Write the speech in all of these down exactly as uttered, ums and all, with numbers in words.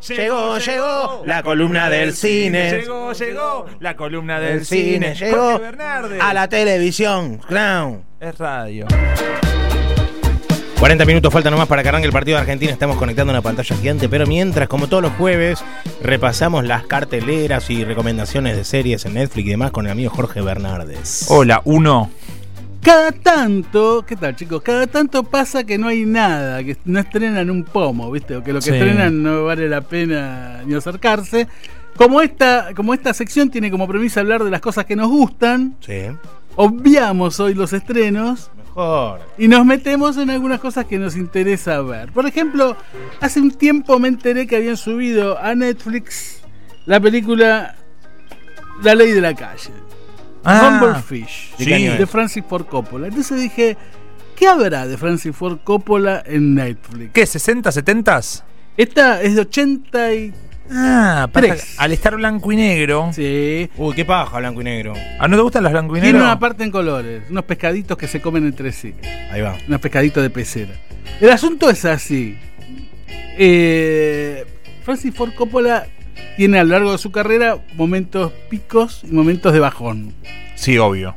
Llegó, llegó la columna del cine. Llegó, llegó la columna del, del cine. cine. Llegó Jorge Bernardes. a la televisión. Clown. Es radio. cuarenta minutos faltan nomás para que arranque el partido de Argentina. Estamos conectando una pantalla gigante. Pero mientras, como todos los jueves, repasamos las carteleras y recomendaciones de series en Netflix y demás con el amigo Jorge Bernardes. Hola, uno. Cada tanto, ¿qué tal, chicos? Cada tanto pasa que no hay nada, que no estrenan un pomo, ¿viste? O que lo que Sí. estrenan no vale la pena ni acercarse. Como esta, como esta sección tiene como premisa hablar de las cosas que nos gustan, Sí. obviamos hoy los estrenos Mejor. y nos metemos en algunas cosas que nos interesa ver. Por ejemplo, hace un tiempo me enteré que habían subido a Netflix la película La Ley de la Calle. Ah, Rumblefish, ¿de qué año de es? Francis Ford Coppola. Entonces dije, ¿qué habrá de Francis Ford Coppola en Netflix? ¿Qué? ¿sesenta, setentas? Esta es de ochenta y Ah, pasa Tres. que al estar blanco y negro. sí. Uy, qué paja, blanco y negro. ¿Ah, no te gustan las blanco y Tiene negro? una parte en colores, unos pescaditos que se comen entre sí, Ahí va. unos pescaditos de pecera. El asunto es así. Eh, Francis Ford Coppola tiene a lo largo de su carrera momentos picos y momentos de bajón. Sí, obvio.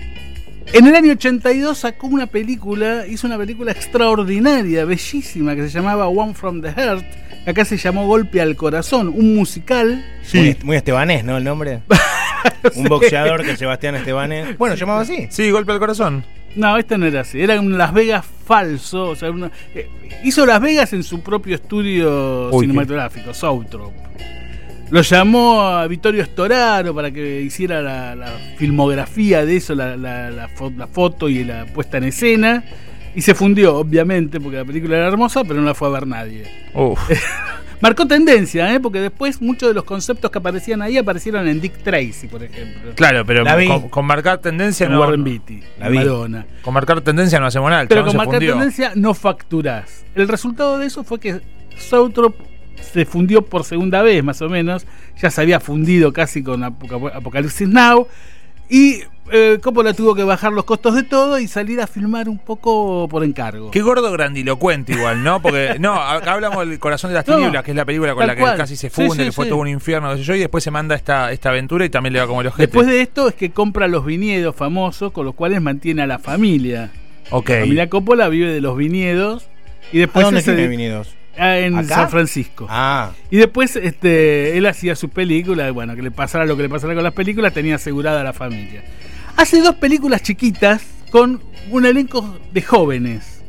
En el año ochenta y dos sacó una película, hizo una película extraordinaria, bellísima, que se llamaba One from the Heart, que acá se llamó Golpe al Corazón, un musical. Muy, muy estebanés, ¿no? El nombre. Un boxeador que Sebastián Estebanés. Bueno, llamaba así. Sí, golpe al corazón. No, este no era así, era un Las Vegas falso, o sea, una- eh, hizo Las Vegas en su propio estudio Uy, cinematográfico, Zoetrope. Lo llamó a Vittorio Storaro para que hiciera la, la filmografía de eso, la, la- la fo- la foto y la puesta en escena. Y se fundió, obviamente, porque la película era hermosa, pero no la fue a ver nadie. Uf. Marcó tendencia, ¿eh? Porque después muchos de los conceptos que aparecían ahí aparecieron en Dick Tracy, por ejemplo. Claro, pero La vi. con, con marcar tendencia En no. Warren Beatty, La en vi. Madonna. Con marcar tendencia no hacemos nada. El Pero chabón con se marcar fundió. tendencia no facturás. El resultado de eso fue que Zoetrope se fundió por segunda vez, más o menos. Ya se había fundido casi con Apoca- Apocalipsis Now. Y eh, Coppola tuvo que bajar los costos de todo y salir a filmar un poco por encargo. Qué gordo grandilocuente igual, ¿no? Porque, no, acá hablamos del Corazón de las No, Tinieblas, que es la película con tal la que cual. casi se Sí, funde, sí, que fue sí. todo un infierno, qué sé yo, y después se manda esta, esta aventura y también le va como el ojete. Después de esto es que compra los viñedos famosos con los cuales mantiene a la familia. Ok. La familia Coppola vive de los viñedos y ¿A después dónde se- tiene vinidos? ah, en ¿Acá? San Francisco. Ah, Y después este, él hacía su película, y bueno, que le pasara lo que le pasara con las películas, tenía asegurada a la familia. Hace dos películas chiquitas con un elenco de jóvenes.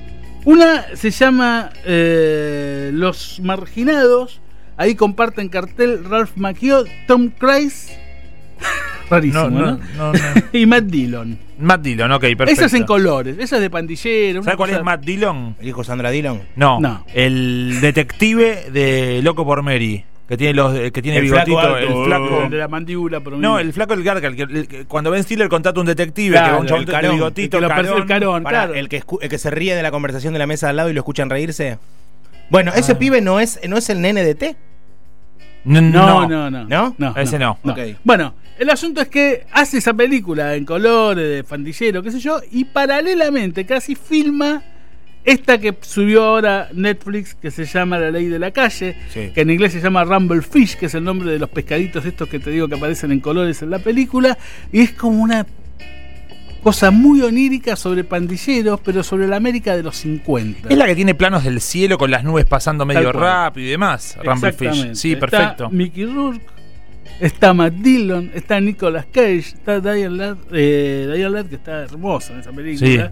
Una se llama eh, Los Marginados. Ahí comparten cartel Ralph Macchio, Tom Cruise, rarísimo, No, ¿no? no, no, no. Y Matt Dillon. Matt Dillon, ok, perfecto. Esa es en colores, esa es de pandillero. una ¿Sabes cuál cosa- es Matt Dillon? el hijo Sandra Dillon. No, No. el detective de Loco por Mary, que tiene los que tiene El flaco bigotito, alto. el flaco. El de la mandíbula, pero No, el flaco el garca, el que, el que- cuando Ben Stiller contrata a un detective Claro, que va un chabón el de carón, bigotito, el que lo carón. persigue el carón. Pará, claro. el, que escu- el que se ríe de la conversación de la mesa al lado y lo escuchan reírse. Bueno, ese pibe no es, no es el nene de T. No, No, no, no, no. ¿No? Ese no. Ok. Bueno, el asunto es que hace esa película en colores, de pandillero, qué sé yo, y paralelamente casi filma esta que subió ahora Netflix, que se llama La Ley de la Calle, Sí. que en inglés se llama Rumblefish, que es el nombre de los pescaditos estos que te digo que aparecen en colores en la película, y es como una cosa muy onírica sobre pandilleros, pero sobre la América de los cincuenta. Es la que tiene planos del cielo con las nubes pasando medio Tal cual. rápido y demás. Rumblefish. Exactamente. Sí, Está perfecto. Mickey Rourke, está Matt Dillon, está Nicolas Cage, está Diane Ladd, eh, Diane Ladd, que está hermosa en esa película.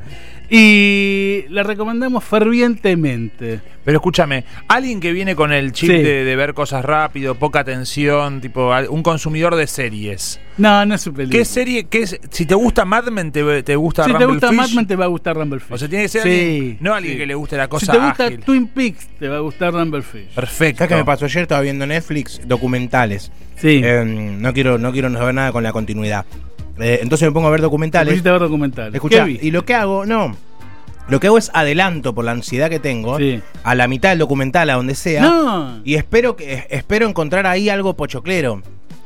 Y la recomendamos fervientemente. Pero escúchame, alguien que viene con el chip Sí. de, de ver cosas rápido, poca atención, tipo al- un consumidor de series. No, no es su película. ¿Qué serie? Qué es, si te gusta Mad Men, te, te gusta Si te gusta Rumblefish? Mad Men, te va a gustar Rumblefish. O sea, tiene que ser Sí, alguien, no alguien sí. que le guste la cosa Si te gusta ágil. Twin Peaks, te va a gustar Rumblefish. Perfecto. ¿Sabes qué me pasó ayer? Estaba viendo Netflix documentales. Sí. Eh, no quiero no quiero saber nada con la continuidad. Eh, entonces me pongo a ver Te documentales. pusiste a ver documentales. Escuchá, ¿Qué viste? y lo que hago, no. Lo que hago es adelanto por la ansiedad que tengo Sí. a la mitad del documental, a donde sea. No. Y espero que espero encontrar ahí algo pochoclero.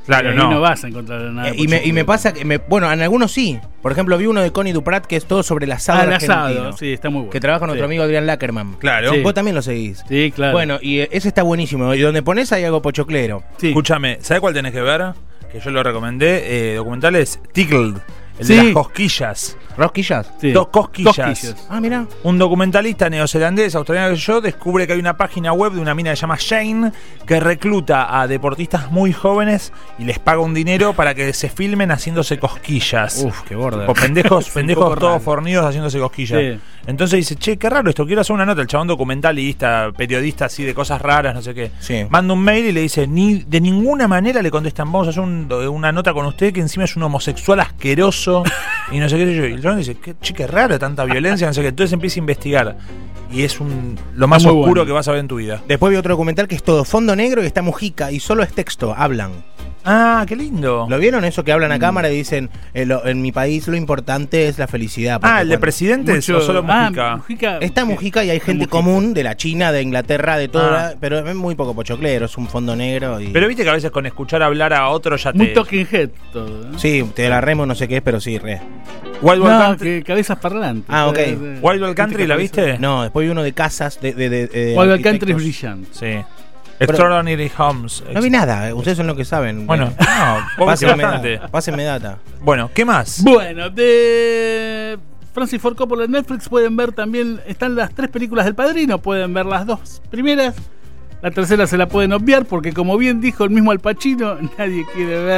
Claro, ahí no. no vas a encontrar nada. Eh, y, me, y me pasa que, me, bueno, en algunos sí. Por ejemplo, vi uno de Connie Duprat que es todo sobre el asado Ah, el argentino, asado, sí, está muy bueno. que trabaja con nuestro Sí. amigo Adrián Lackerman. Claro. Sí. Vos también lo seguís. Sí, claro. Bueno, y eh, ese está buenísimo. Y donde pones hay algo pochoclero. sí. Escúchame, ¿sabes cuál tenés que ver? Que yo lo recomendé. Eh, documental es Tickled, el Sí. de las cosquillas. ¿Rosquillas? Sí. Dos cosquillas. Cosquillas. Ah, mira. Un documentalista neozelandés, australiano que yo, descubre que hay una página web de una mina que se llama Shane que recluta a deportistas muy jóvenes y les paga un dinero para que se filmen haciéndose cosquillas. Uf, qué borda. O pendejos, Es un pendejos poco todos raro. fornidos haciéndose cosquillas. Sí. Entonces dice, che, qué raro esto, quiero hacer una nota. El chabón documentalista, periodista así de cosas raras, no sé qué. Sí. Manda un mail y le dice, ni de ninguna manera le contestan, vamos a hacer un- una nota con usted que encima es un homosexual asqueroso y no sé qué sé yo. Y el chabón dice, qué, che, qué raro tanta violencia, no sé qué. Entonces empieza a investigar. Y es un lo más Está muy oscuro bueno. que vas a ver en tu vida. Después vi otro documental que es todo fondo negro y está Mujica y solo es texto, hablan. Ah, qué lindo. ¿Lo vieron eso que hablan a cámara y dicen, eh, lo- en mi país lo importante es la felicidad? Porque Ah, el de cuando- presidentes Mucho- o solo ah, Mujica. Mujica. Está Mujica y hay gente Mujica. común de la China, de Inglaterra, de todo, Ah. pero es muy poco pochoclero, es un fondo negro. Y... Pero viste que a veces con escuchar hablar a otro ya te... Muy talking head todo. ¿eh? Sí, te la remo, no sé qué es, pero sí, re. Wild Wild No, Country, que cabezas parlantes. Ah, ok. Eh, eh, Wild Wild Country, ¿la viste? No, después vi uno de casas, de. de, de, de Wild Wild Country es arquitectos. brillante. Sí. Extraordinary Homes. No vi nada, eh, ustedes son los que saben. Bueno, Eh, no, vos viste pásenme, bastante. data, pásenme data. Bueno, ¿qué más? Bueno, de Francis Ford Coppola en Netflix pueden ver también, están las tres películas del Padrino, pueden ver las dos primeras, la tercera se la pueden obviar porque como bien dijo el mismo Al Pacino, nadie quiere ver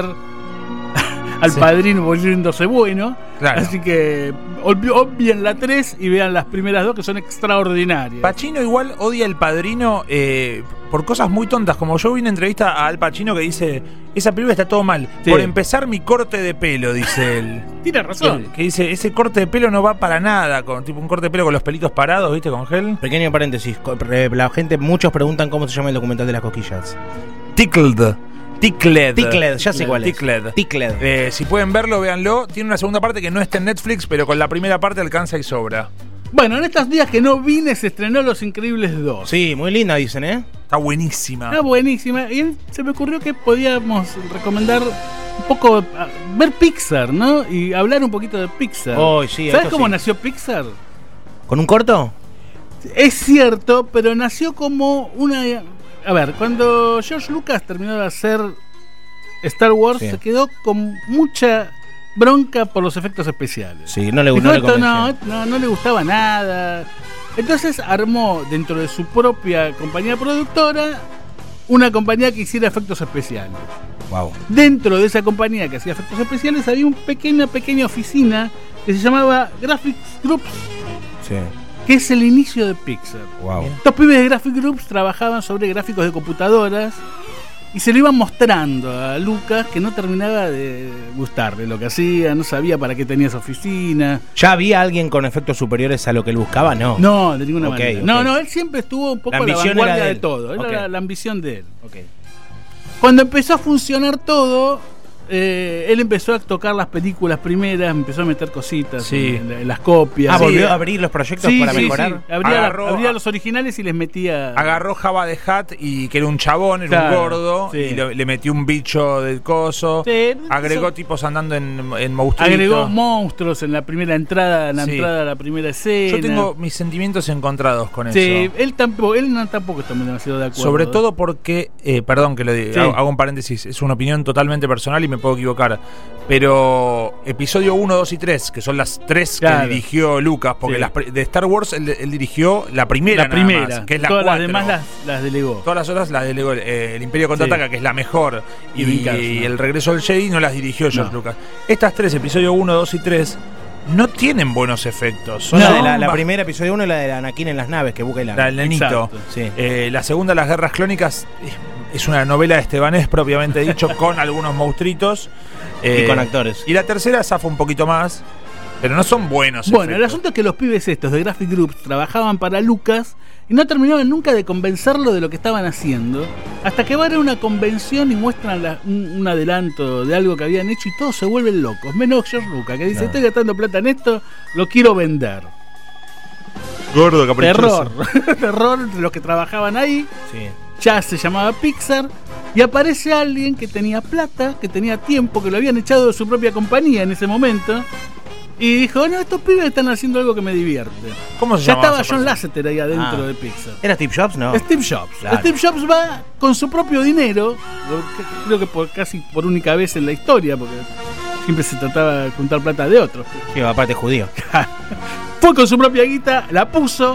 al Sí. Padrino volviéndose bueno, Claro. así que obvi- obvien la tres y vean las primeras dos que son extraordinarias. Pacino igual odia El Padrino eh, por cosas muy tontas. Como yo vi una entrevista a Al Pacino que dice, esa película está todo mal. Sí. Por empezar, mi corte de pelo, dice él. Tiene razón. Que dice, ese corte de pelo no va para nada. Con tipo un corte de pelo con los pelitos parados, ¿viste? Con gel. Pequeño paréntesis, co- re- la gente, muchos preguntan cómo se llama el documental de las cosquillas. Tickled. Tickled. Tickled, ya sé cuál es. Tickled. Tickled. Eh, si pueden verlo, véanlo. Tiene una segunda parte que no está en Netflix, pero con la primera parte alcanza y sobra. Bueno, en estos días que no vine se estrenó Los Increíbles dos. Sí, muy linda dicen, ¿eh? Está buenísima. Está buenísima. Y se me ocurrió que podíamos recomendar un poco ah, ver Pixar, ¿no? Y hablar un poquito de Pixar. Oh, sí, ¿Sabes esto cómo sí. nació Pixar? ¿Con un corto? Es cierto, pero nació como una... A ver, cuando George Lucas terminó de hacer Star Wars, Sí. se quedó con mucha bronca por los efectos especiales. Sí, no le Dijo, gustó. esto no, no, no le gustaba nada. Entonces armó dentro de su propia compañía productora una compañía que hiciera efectos especiales. Wow. Dentro de esa compañía que hacía efectos especiales había una pequeña, pequeña oficina que se llamaba Graphics Groups, Sí, que es el inicio de Pixar. wow. Estos pibes de Graphic Groups trabajaban sobre gráficos de computadoras y se lo iban mostrando a Lucas, que no terminaba de gustarle lo que hacía, no sabía para qué tenía esa oficina. ¿Ya había alguien con efectos superiores a lo que él buscaba? No. No, de ninguna Ok, manera. ok. No, no, él siempre estuvo un poco La a la ambición vanguardia era de de, él. todo. Era Ok. la, la ambición de él. Ok. Cuando empezó a funcionar todo, eh, él empezó a tocar las películas primeras, empezó a meter cositas Sí. en, en las copias. Ah, Sí. volvió a abrir los proyectos Sí, para sí, mejorar. sí. Abría, la- Agarró- abría los originales y les metía. Agarró Java de Hat y que era un chabón, era Claro, un gordo, sí. y le, le metió un bicho del coso. Sí, Agregó eso- tipos andando en, en monstruitos. Agregó monstruos en la primera entrada, en la Sí. entrada a la primera escena. Yo tengo mis sentimientos encontrados con Sí, eso. él tampoco, él no, tampoco está demasiado de acuerdo. Sobre todo porque, eh, perdón que lo diga, Sí. hago, hago un paréntesis, es una opinión totalmente personal y me puedo equivocar, pero episodio uno, dos y tres, que son las tres Claro. que dirigió Lucas, porque Sí. las pri- de Star Wars él, él dirigió la primera, la nada primera, más, que es la todas cuatro. las demás las, las delegó. Todas las otras las delegó eh, el Imperio Contraataca, Sí. que es la mejor, Y y, Vincarna. y el Regreso del Jedi no las dirigió George No. Lucas. Estas tres, episodio uno, dos y tres, no tienen buenos efectos. Son La, No, de la, la ba- primera episodio uno es la de Anakin en las naves que busca el la del nenito. Exacto. Sí. Eh, la segunda, Las Guerras Clónicas, es- es una novela de Estebanés propiamente dicho, con algunos monstruitos. Eh, Y con actores. Y la tercera zafa un poquito más, pero no son buenos. Bueno, el efectos. asunto es que los pibes estos de Graphic Groups trabajaban para Lucas y no terminaban nunca de convencerlo de lo que estaban haciendo, hasta que van a una convención y muestran la- un, un adelanto de algo que habían hecho y todos se vuelven locos, menos George Lucas, que dice, No. estoy gastando plata en esto, lo quiero vender. Gordo, caprichoso. Terror, terror entre los que trabajaban ahí, Sí. ya se llamaba Pixar, Y aparece alguien que tenía plata, que tenía tiempo, que lo habían echado de su propia compañía en ese momento. Y dijo, no, estos pibes están haciendo algo que me divierte. ¿Cómo se Ya llama? estaba John Lasseter ahí adentro Ah. de Pixar. ¿Era Steve Jobs? No. Steve Jobs. Claro. Steve Jobs va con su propio dinero, porque creo que por casi por única vez en la historia, porque siempre se trataba de juntar plata de otros. Sí, aparte judío. Fue con su propia guita, la puso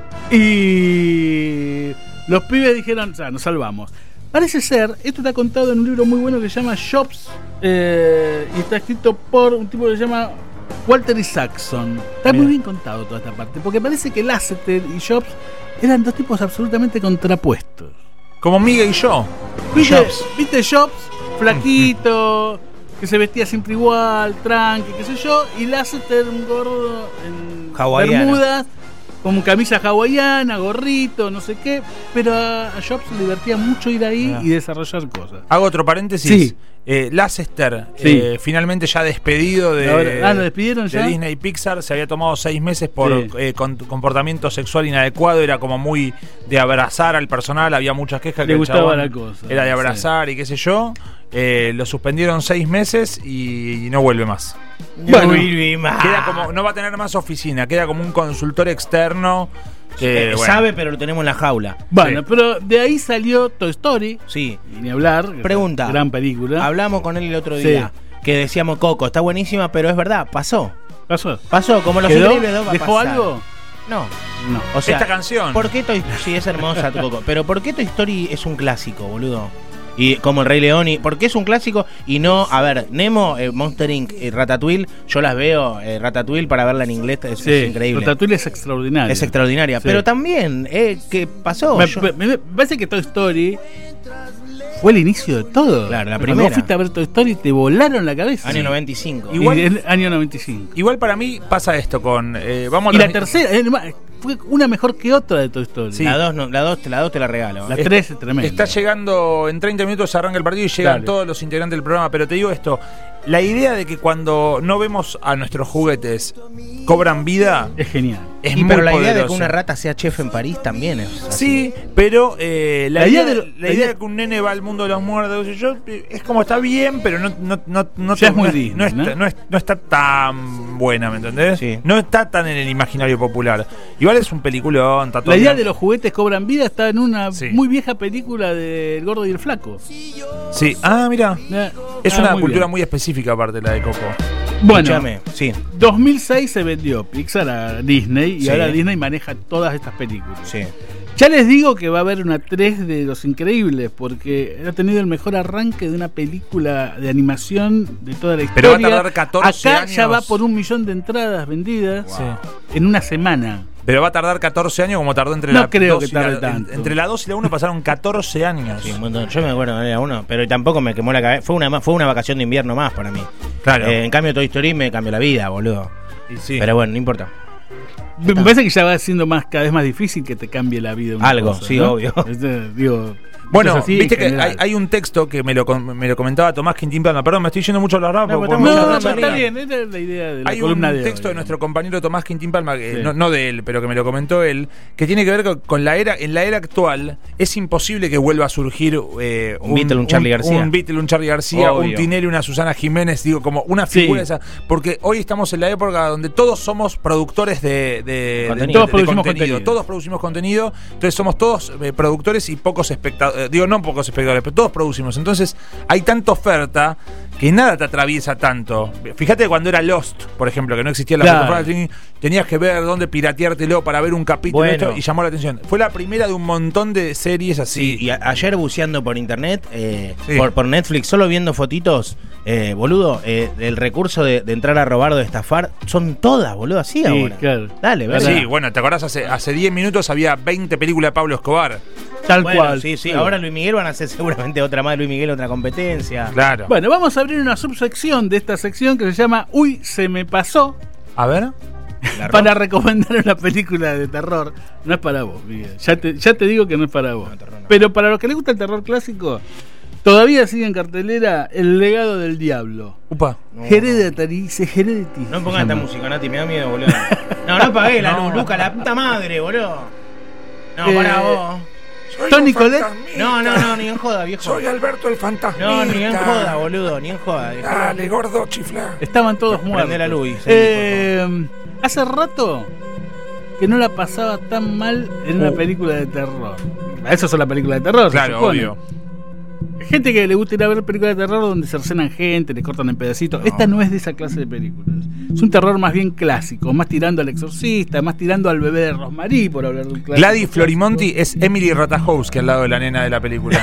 y los pibes dijeron, o sea, nos salvamos. Parece ser, esto está contado en un libro muy bueno que se llama Jobs, eh, y está escrito por un tipo que se llama Walter Isaacson. Está muy bien contado toda esta parte, porque parece que Lasseter y Jobs eran dos tipos absolutamente contrapuestos. Como Miguel y yo. ¿Viste Jobs. ¿Viste Jobs? Flaquito, que se vestía siempre igual, tranqui, qué sé yo, y Lasseter un gordo en Hawaiano. bermudas, con camisa hawaiana, gorrito, no sé qué, pero a a Jobs le divertía mucho ir ahí Ah. y desarrollar cosas. Hago otro paréntesis. Sí. Eh, Lasseter, Sí. eh, finalmente ya despedido de, Ahora- ah, ¿lo despidieron de ya? Disney y Pixar, se había tomado seis meses por Sí. eh, con- comportamiento sexual inadecuado, era como muy de abrazar al personal, había muchas quejas Le que el gustaba chabón la cosa, era de sí. abrazar y qué sé yo. Eh, lo suspendieron seis meses y, y no vuelve más. Bueno, Queda como, no va a tener más oficina, queda como un consultor externo. Que, Eh, bueno, Sabe, pero lo tenemos en la jaula. Bueno, Sí. pero de ahí salió Toy Story, Sí. y ni hablar. Pregunta. Gran película. Hablamos con él el otro Sí. día. Que decíamos, Coco, está buenísima, pero es verdad, pasó. ¿Pasó? Pasó, como los ¿Quedó? increíbles dos va a ¿Dejó pasar. algo? No. No. O sea, esta canción. ¿por qué Toy Sí, es hermosa, Coco. Pero ¿por qué Toy Story es un clásico, boludo? Y como el Rey León, y ¿por qué es un clásico? Y no, a ver, Nemo, eh, Monster incorporated y Ratatouille, yo las veo, eh, Ratatouille para verla en inglés es, Sí, es increíble. Ratatouille es extraordinario. Es extraordinaria. Sí. Pero también, eh, ¿qué pasó? Me, Yo- me- me parece que Toy Story fue el inicio de todo. Claro, la Cuando primera. vos fuiste a ver Toy Story te volaron la cabeza. Año noventa y cinco. Igual- Y en año noventa y cinco. Igual para mí pasa esto con. eh, vamos a Y la los- tercera, eh, fue una mejor que otra de Toy Story. Sí. La dos, no, la dos, la dos te la regalo. La Eh, tres es tremenda. Está llegando, en treinta minutos se arranca el partido y llegan Dale. todos los integrantes del programa, pero te digo esto, la idea de que cuando no vemos a nuestros juguetes cobran vida Es genial. es y muy pero la idea de que poderosa. una rata sea chef en París también es así. Sí, pero eh, la, La idea, idea de de, lo- la la idea idea- de que un nene va al mundo de los muertos y yo, eh, es como está bien, pero no, no, no, no, Ya es muy no, Disney, no está, ¿no? no es- no está tan buena, ¿me entendés? Sí. No está tan en el imaginario popular. Igual es un peliculón, está todo La idea bien. de los juguetes cobran vida está en una Sí. muy vieja película de El Gordo y el Flaco. Sí, ah, mira. Eh, Es ah, una muy cultura bien. muy específica aparte la de Coco. Bueno, Escúchame, sí, dos mil seis se vendió Pixar a Disney y Sí. ahora Disney maneja todas estas películas. sí. Ya les digo que va a haber una tres de Los Increíbles porque ha tenido el mejor arranque de una película de animación de toda la historia. Pero va a tardar catorce Acá ya años. va por un millón de entradas vendidas Sí. en una semana. Pero va a tardar catorce años como tardó entre No la creo dos que y la- tarde en- tanto. Entre la dos y la uno pasaron catorce años. Sí, un montón. Yo me acuerdo de la uno, pero tampoco me quemó la cabeza. Fue una, fue una vacación de invierno más para mí. Claro. Eh, en cambio, Toy Story me cambió la vida, boludo. Y sí. Pero bueno, no importa. Me me parece que ya va siendo más cada vez más difícil que te cambie la vida. una Algo, cosa, sí, ¿no? obvio. Este, digo, Bueno, cosas así en viste que general. hay, hay un texto que me lo, com- me lo comentaba Tomás Quintín Palma. Perdón, me estoy yendo mucho a la rama. No, porque pero podemos No, mucho no, hablar pero de está la- bien, esa es la idea de la Hay un columna de texto hoy. de nuestro compañero Tomás Quintín Palma, que Sí. no, no de él, pero que me lo comentó él, que tiene que ver con, con la era, en la era actual, es imposible que vuelva a surgir eh, Un Beatle, un Charly García. Un Beatle, un Charly García, un Obvio. Tinelli, una Susana Jiménez, digo, como una Sí. figura esa. Porque hoy estamos en la época donde todos somos productores de, de- de- Contenido. de- Todos producimos contenido. contenido. Todos producimos contenido, entonces somos todos eh, productores y pocos espectadores. Digo, no pocos espectadores, pero todos producimos. Entonces hay tanta oferta que nada te atraviesa tanto. Fíjate cuando era Lost, por ejemplo, que no existía la Claro. plataforma de streaming, tenías que ver dónde pirateártelo para ver un capítulo Bueno. esto, y llamó la atención. Fue la primera de un montón de series así. Sí, y a- ayer buceando por internet, eh, Sí. por, por Netflix, solo viendo fotitos, eh, boludo, eh, el recurso de, de entrar a robar o de estafar, son todas, boludo, así Sí, ahora. claro. Dale, ¿Verdad? ¿verdad? Sí, bueno, ¿te acordás? Hace, hace diez minutos había veinte películas de Pablo Escobar. Tal Bueno, cual. sí, sí, Bueno. ahora Luis Miguel van a hacer seguramente otra más de Luis Miguel, otra competencia. Claro. Bueno, vamos a abrir una subsección de esta sección que se llama Uy, se me pasó, A ver. La para recomendar una película de terror. No es para vos, Miguel. Ya te, ya te digo que no es para vos. No, terror no. Pero para los que les gusta el terror clásico, todavía sigue en cartelera El legado del diablo. Upa. No, Hereditary, se Heredity. No se pongan esta llama. música, Nati, me da miedo, boludo. No, no apagué la No. luz, Luca, la puta madre, boludo. No, Eh, para vos. Soy Toni un Collette. fantasmita. No, no, no, ni en joda, viejo. Soy Alberto el fantasmita. No, ni en joda, boludo, ni en joda. viejo. Dale, gordo, chifla. Estaban todos muertos. Prende la luz, sí, Eh, hace rato que no la pasaba tan mal en una Uh. película de terror. Esas son las películas de terror, se Claro, supone. obvio. Gente que le gusta ir a ver películas de terror donde cercenan gente, le cortan en pedacitos. Esta no es de esa clase de películas. Es un terror más bien clásico, más tirando al Exorcista, más tirando al bebé de Rosmarie, por hablar de un clásico. Gladys Florimonti es Emily Ratajkowski al lado de la nena de la película.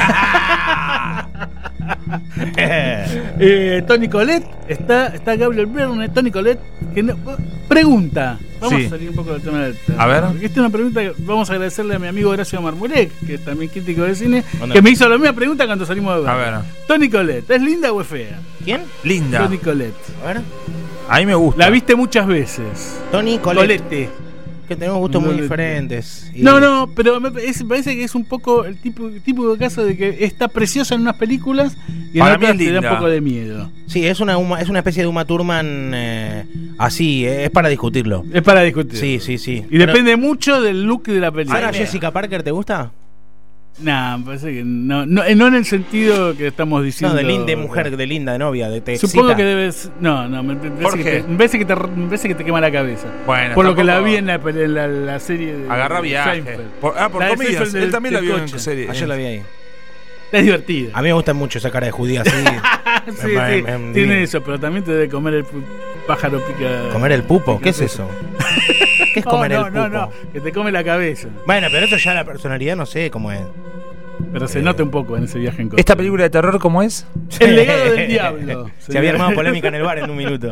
eh, Toni Collette, está, está Gabriel Byrne, Toni Collette, que no- pregunta. Vamos Sí. a salir un poco del tema del terror. A ver. Esta es una pregunta que vamos a agradecerle a mi amigo Horacio Marmurek, que es también crítico de cine, ¿Dónde? que me hizo la misma pregunta cuando salimos de ver. A ver. Toni Collette, ¿es linda o es fea? ¿Quién? Linda. Toni Collette. A ver. A mí me gusta. La viste muchas veces. Toni Collette. Colette. Que tenemos gustos muy Colette. diferentes. Y- No, no, pero me parece, parece que es un poco el tipo, tipo de caso de que está preciosa en unas películas y en Para mí otras es te da un linda. poco de miedo. Sí, es una, Uma- es una especie de Uma Thurman eh, así, eh, es para discutirlo. Es para discutir. Sí, sí, sí. Y depende mucho del look de la película. ¿Sara Jessica Parker te gusta? Nah, me parece que no, no, no en el sentido que estamos diciendo. No, de linda de mujer, de linda, de novia, de te Supongo excita. que debes. No, no, me, me parece ¿Por que qué? te, me parece que te, me parece que te quema la cabeza. Bueno, Por lo que la tampoco- vi en la, en la, la serie de. Agarra de viaje. Seinfeld. Por- ah, por La de comillas. Seinfeld Él del- también la del vio en coche. serie. Ayer la vi ahí. Es divertida. A mí me gusta mucho esa cara de judía así. sí, me- sí, me- me- tiene eso, pero también te debe comer el pu- pájaro pica. ¿Comer el pupo? ¿Qué es eso? ¿Qué es No, comer no, el pupo? no, no, que te come la cabeza. Bueno, pero eso ya la personalidad no sé cómo es. Pero se Eh. nota un poco en ese viaje en coche. ¿Esta película de terror cómo es? El legado del diablo. Se había armado polémica en el bar en un minuto.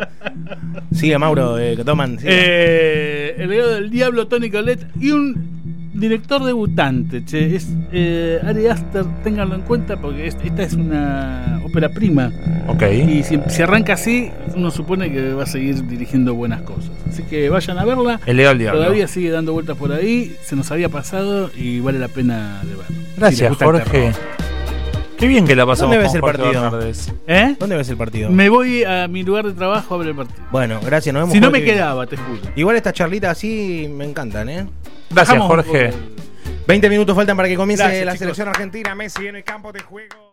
Sigue Mauro, eh, que toman. sigue. Eh, el legado del diablo, Toni Collette y un director debutante, che, es eh, Ari Aster, ténganlo en cuenta porque es- esta es una ópera prima Ok. y si, si arranca así, uno supone que va a seguir dirigiendo buenas cosas. Así que vayan a verla. El legado del diablo. Todavía sigue dando vueltas por ahí, se nos había pasado y vale la pena de ver. Si les Gracias, gusta el Jorge. terror. Qué bien que la pasamos ¿Dónde ves con el Jorge partido? Bernardes. ¿Eh? ¿Dónde ves el partido? Me voy a mi lugar de trabajo a ver el partido. Bueno, gracias, nos vemos. Si no Jorge. me quedaba, te juro. Igual estas charlitas así me encantan, ¿eh? Gracias, Bajamos un Jorge. poco el- veinte minutos faltan para que comience Gracias, la chicos. selección argentina. Messi en el campo de juego.